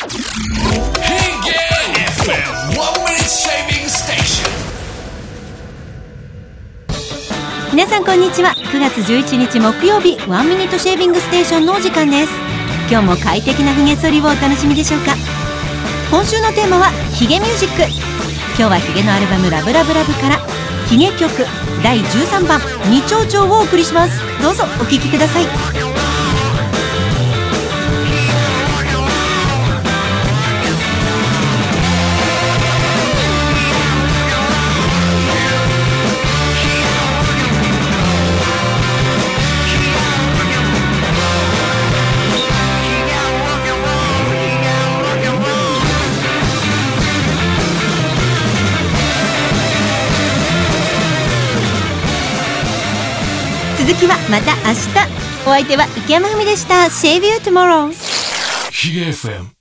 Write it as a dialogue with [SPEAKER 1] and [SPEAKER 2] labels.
[SPEAKER 1] 皆さんこんにちは。9月11日木曜日、ワンミニットシェービングステーションのお時間です。今日も快適なヒゲ剃りをお楽しみでしょうか。今週のテーマはヒゲミュージック。今日はヒゲのアルバムラブラブラブからヒゲ曲第13番二丁々をお送りします。どうぞお聴きください。続きはまた明日。お相手は池山文でした。Save you tomorrow。
[SPEAKER 2] ヒゲ FM